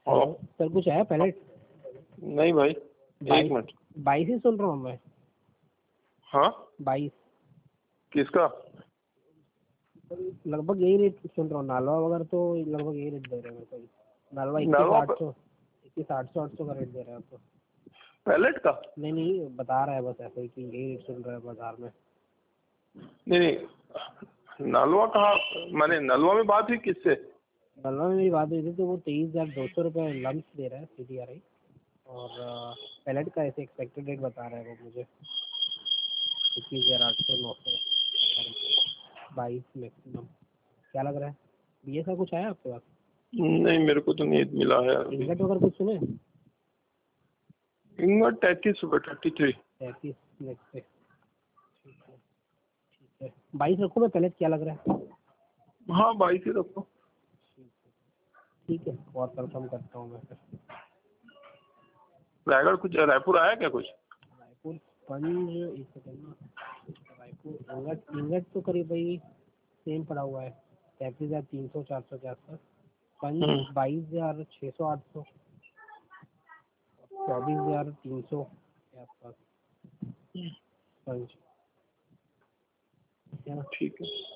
Hello हाँ। Sir, कुछ आया पैलेट? नहीं भाई, एक मिनट। 22 ही सुन रहा हूँ मैं। हाँ 22 किसका? लगभग यही रेट सुन रहा हूँ। नालवा वगैरह तो लगभग यही रेट दे रहे हैं मेरे को। नालवा 21 नलवा 800, 21 800 का रेट दे रहे हैं आपको। पैलेट का? नहीं नहीं, बता रहा है बस ऐसे ही कि यही रेट सुन रहे हैं बाजार में। नहीं नहीं, नलवा कहाँ? मैंने नलवा में बात हुई किससे? नलवा में मेरी बात हुई थी तो वो 23,200 रुपये लम्स दे रहा है CTRI। और पैलेट का ऐसे एक्सपेक्टेड रेट बता रहा है वो मुझे 21,800 900 22 मैक्सिमम। क्या लग रहा है BS का कुछ आया आपके पास? नहीं मेरे को तो नहीं मिला है अभी। इंगट वगैरह कुछ सुने? इंगट 33 33 नेक्स्ट पे। ठीक है ठीक है, 22 रखो मैं पैलेट। क्या लग रहा है? हाँ 22 ही रखो। ठीक है, और कंफर्म करता हूँ मैं फिर। रायगढ़ कुछ, रायपुर आया क्या कुछ? रायपुर स्पंज, एक सेकेंड ना। रायपुर इंगट, इंगट तो करीब भाई सेम पड़ा हुआ है, 33,300 400 के आसपास। स्पंज 22,600 800, 24,300 के आसपास स्पंज। ठीक है।